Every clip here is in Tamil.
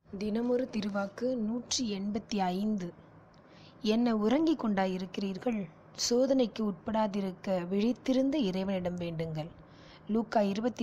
தினமொரு திருவாக்கு 185. என்ன உறங்கிக் கொண்டாயிருக்கிறீர்கள்? சோதனைக்கு உட்படாதிருக்க விழித்திருந்த இறைவனிடம் வேண்டுங்கள். லூக்கா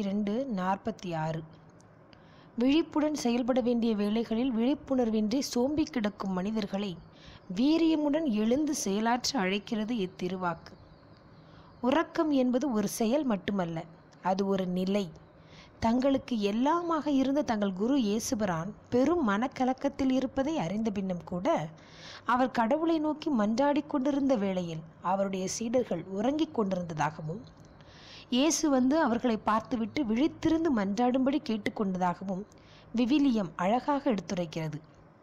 22:46. விழிப்புடன் செயல்பட வேண்டிய வேளைகளில் விழிப்புணர்வின்றி சோம்பி கிடக்கும் மனிதர்களை வீரியமுடன் எழுந்து செயலாற்ற அழைக்கிறது இத்திருவாக்கு. உறக்கம் என்பது ஒரு செயல் மட்டுமல்ல, அது ஒரு நிலை. தங்களுக்கு எல்லாமாக இருந்த தங்கள் குரு இயேசுபிரான் பெரும் மனக்கலக்கத்தில் இருப்பதை அறிந்த பின்னும் கூட அவர் கடவுளை நோக்கி மன்றாடி கொண்டிருந்த வேளையில் அவருடைய சீடர்கள் உறங்கிக் கொண்டிருந்ததாகவும், இயேசு வந்து அவர்களை பார்த்துவிட்டு விழித்திருந்து மன்றாடும்படி கேட்டுக்கொண்டதாகவும் விவிலியம் அழகாக எடுத்துரைக்கிறது.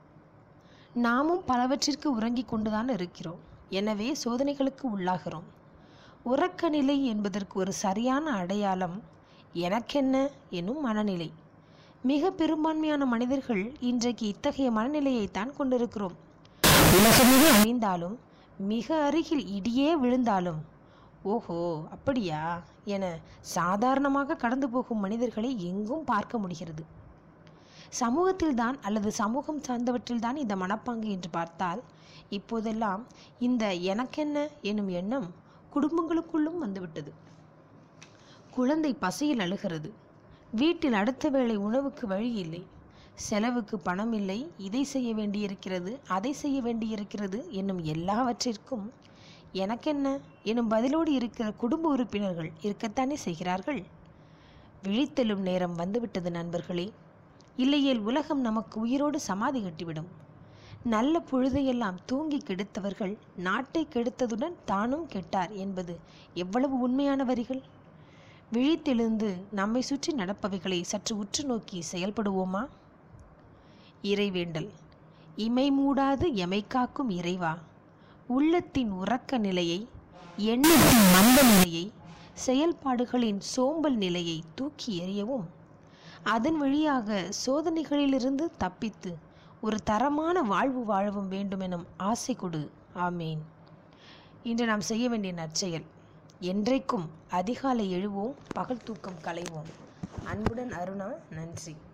நாமும் பலவற்றிற்கு உறங்கிக் கொண்டுதான் இருக்கிறோம். எனவே சோதனைகளுக்கு உள்ளாகிறோம். உறக்க நிலை என்பதற்கு ஒரு சரியான அடையாளம் எனக்கென்ன எனும் மனநிலை. மிக பெரும்பான்மையான மனிதர்கள் இன்றைக்கு இத்தகைய மனநிலையைத்தான் கொண்டிருக்கிறோம். உலகமே அழிந்தாலும், மிக அருகில் இடியே விழுந்தாலும், ஓஹோ அப்படியா என சாதாரணமாக கடந்து போகும் மனிதர்களை எங்கும் பார்க்க முடிகிறது. சமூகத்தில்தான் அல்லது சமூகம் சார்ந்தவற்றில்தான் இந்த மனப்பாங்கு என்று பார்த்தால், இப்போதெல்லாம் இந்த எனக்கென்ன எனும் எண்ணம் குடும்பங்களுக்குள்ளும் வந்துவிட்டது. குழந்தை பசியில் அழுகிறது. வீட்டில் அடுத்த வேளை உணவுக்கு வழி இல்லை. செலவுக்கு பணம் இல்லை. இதை செய்ய வேண்டியிருக்கிறது, அதை செய்ய வேண்டியிருக்கிறது என்னும் எல்லாவற்றிற்கும் எனக்கென்ன எனும் பதிலோடு இருக்கிற குடும்ப உறுப்பினர்கள் இருக்கத்தானே செய்கிறார்கள். விழித்தெழும் நேரம் வந்துவிட்டது நண்பர்களே. இல்லையேல் உலகம் நமக்கு உயிரோடு சமாதி கட்டிவிடும். நல்ல பொழுதையெல்லாம் தூங்கி கெடுத்தவர்கள் நாட்டை கெடுத்ததுடன் தானும் கெட்டார் என்பது எவ்வளவு உண்மையான வரிகள். விழித்தெழுந்து நம்மை சுற்றி நடப்பவைகளை சற்று உற்று நோக்கி செயல்படுவோமா? இறைவேண்டல். இமை மூடாது எமை காக்கும் இறைவா, உள்ளத்தின் உறக்க நிலையை, எண்ணத்தின் மந்த நிலையை, செயல்பாடுகளின் சோம்பல் நிலையை தூக்கி எறியவும், அதன் வழியாக சோதனைகளிலிருந்து தப்பித்து ஒரு தரமான வாழ்வு வாழவும் வேண்டுமெனும் ஆசை கொடு. ஆமேன். இன்று நாம் செய்ய வேண்டிய நற்செயல்: என்றைக்கும் அதிகாலை எழுவோம், பகல் தூக்கம் களைவோம். அன்புடன் அருணா. நன்றி.